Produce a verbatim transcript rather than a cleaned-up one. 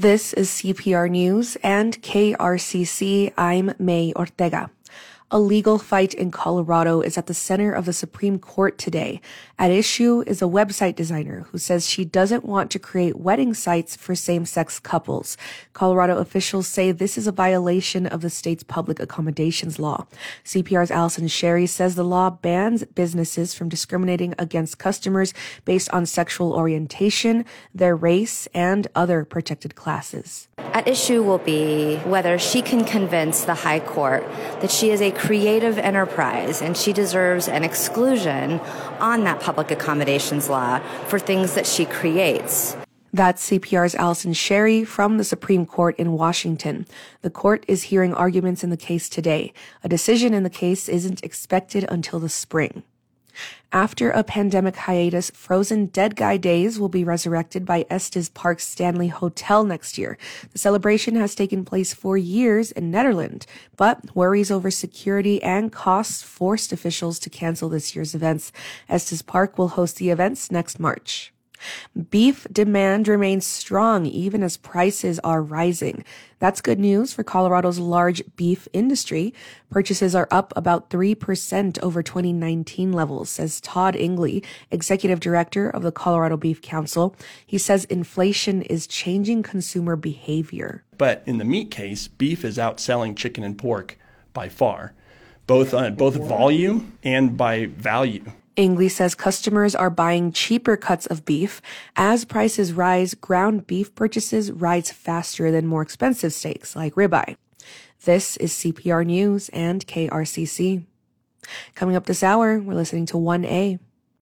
This is C P R News and K R C C. I'm May Ortega. A legal fight in Colorado is at the center of the Supreme Court today. At issue is a website designer who says she doesn't want to create wedding sites for same-sex couples. Colorado officials say this is a violation of the state's public accommodations law. C P R's Allison Sherry says the law bans businesses from discriminating against customers based on sexual orientation, their race, and other protected classes. At issue will be whether she can convince the high court that she is a creative enterprise and she deserves an exclusion on that public accommodations law for things that she creates. That's C P R's Allison Sherry from the Supreme Court in Washington. The court is hearing arguments in the case today. A decision in the case isn't expected until the spring. After a pandemic hiatus, Frozen Dead Guy Days will be resurrected by Estes Park's Stanley Hotel next year. The celebration has taken place for years in Netherlands, but worries over security and costs forced officials to cancel this year's events. Estes Park will host the events next March. Beef demand remains strong even as prices are rising. That's good news for Colorado's large beef industry. Purchases are up about three percent over twenty nineteen levels, says Todd Ingley, executive director of the Colorado Beef Council. He says inflation is changing consumer behavior. But in the meat case, beef is outselling chicken and pork by far, both on both volume and by value. Ingley says customers are buying cheaper cuts of beef. As prices rise, ground beef purchases rise faster than more expensive steaks like ribeye. This is C P R News and K R C C. Coming up this hour, we're listening to one A.